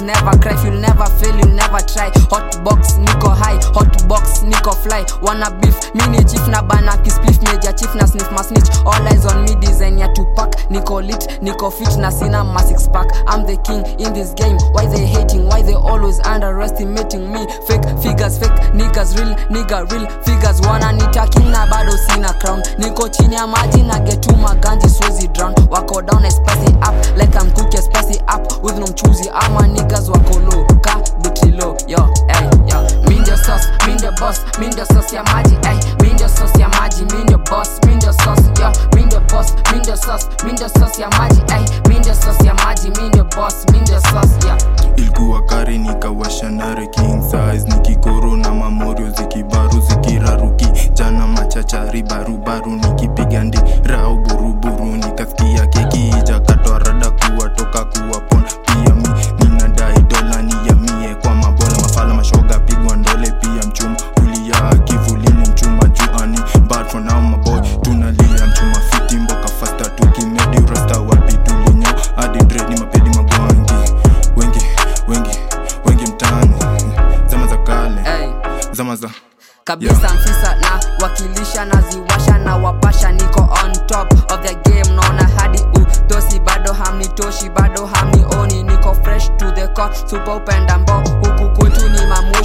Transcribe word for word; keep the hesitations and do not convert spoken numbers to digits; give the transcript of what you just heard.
never cry, you'll never fail, you'll never try. Hot box niko high, hot box niko fly. Wanna beef, mini chief na bana kispliff, major chief na sniff ma snitch. All eyes on me, design ya Tupac. Niko lit, niko fit na sina ma six pack. I'm the king in this game. Why they hating? Why they always underestimating me? Fake figures, fake niggas, real nigga, real figures. Wanna nita king na bado sina crown. Niko chini ya maji na get to my ganji swezi drown. Wako down I spicy up like I'm cooking spicy up with no mchuzi. Ama niggas wako low, ka betri low. Yo, hey, yo. Mean the sauce, mean the boss, mean the sauce ya maji, hey. Mean the sauce ya maji, mean the boss, mean the sauce, yo. Mean the boss, mean the sauce, mean the sauce ya maji, hey. Mean the sauce ya maji, mean the boss, mean the sauce, yeah. Ilikuwa kari nikawasha nare king size. Nikikoro na mamorio zikibaru zikiraruki. Jana machachari baru baru nikipiga ndi rao buruburu. Nikasikia keki ija katwa rada kuwa toka kuwa pon. Pia mi ninadai dola ni ya mie kwa mabola mafala mashoga pigwa ndole. Pia mchuma kulia kivulini mchuma juani. Bad for now my boy tunalia mchuma fiti mboka fasta tukimedi rasta wapi tulinyo. Adi dread ni mapedi magwangi. Wengi, wengi, wengi mtani. Zama za kale, hey. Zama za kabisa yeah. Mfisa na wakilisha na ziwasha na wapasha. Niko on top of the game, naona hadi utosi. Bado hamnitoshi, bado hamnioni. Niko fresh to the core, super upenda mbo. Huku kwetu ni mamu